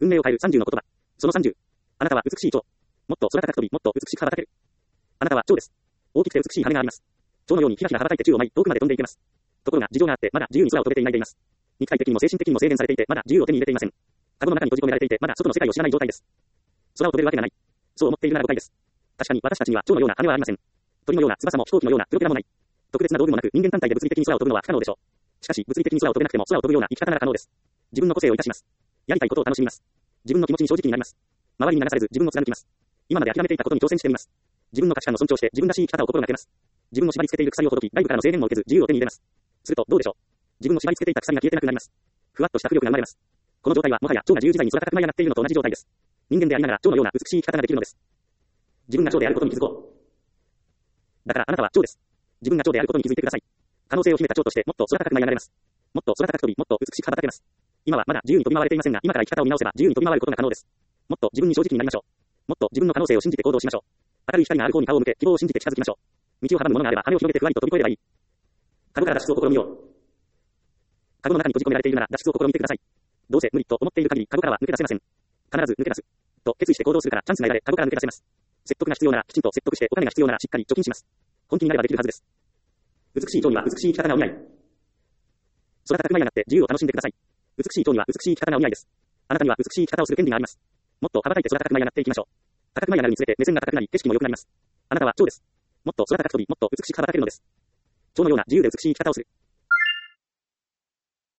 運命を変える30の言葉。その30。あなたは美しい蝶。もっと空高く飛び、もっと美しく羽ばたける。あなたは蝶です。大きくて美しい羽があります。蝶のようにひらひら羽ばたいて宙を舞い、遠くまで飛んでいけます。ところが、事情があって、まだ自由に空を飛べていないでいます。肉体的にも精神的にも制限されていて、まだ自由を手に入れていません。カゴの中に閉じ込められていて、まだ外の世界を知らない状態です。空を飛べるわけがない。そう思っているなら誤解です。確かに私たちには蝶のような羽はありません。鳥のような翼も飛行機のようなプロペラもない。特別な道具もなく人間単体で物理的に空を飛ぶのは不可能でしょう。しかし物理的に空を飛べなくても空を飛ぶような生き方なら可能です。自分の個性を生かします。やりたいことを楽しみます。自分の気持ちに正直になります。周りに流されず自分を貫きます。今まで諦めていたことに挑戦してみます。自分の価値観を尊重して自分らしい生き方を心がけます。自分の縛り付けている鎖をほどき、外部からの制限も受けず自由を手に入れます。するとどうでしょう。自分の縛り付けていた鎖が消えてなくなります。ふわっとした浮力が生まれます。この状態はもはや蝶が自由自在に空高く舞い上がっているのと同じ状態です。人間でありながら蝶のような美しい生き方ができるのです。自分が蝶であることに気づこう。だからあなたは蝶です。自分が蝶であることに気づいてください。可能性を秘めた蝶としてもっと空高く舞い上がれます。もっと空高く飛び、もっと美しく羽ばたけます。今はまだ自由に飛び回れていませんが、今から生き方を見直せば自由に飛び回ることが可能です。もっと自分に正直になりましょう。もっと自分の可能性を信じて行動しましょう。明るい光がある方に顔を向け、希望を信じて近づきましょう。道を阻むものがあれば羽を広げてふわりと飛び越えればいい。カゴから脱出を試みよう。カゴの中に閉じ込められているなら脱出を試みてください。どうせ無理と思っている限りカゴからは抜け出せません。必ず抜け出す。と決意して行動するからチャンスが得られ、カゴから抜け出せます。説得が必要ならきちんと説得して、お金が必要ならしっかり貯金します。本気になればできるはずです。美しい蝶には美しい生き方がお似合い。空高く舞い上がって自由を楽しんでください。美しい蝶には美しい生き方がお似合いです。あなたには美しい生き方をする権利があります。もっと羽ばたいて空高く舞い上がっていきましょう。高く舞い上がるにつれて目線が高くなり、景色も良くなります。あなたは蝶です。もっと空高く飛び、もっと美しく羽ばたけるのです。蝶のような自由で美しい生き方をする。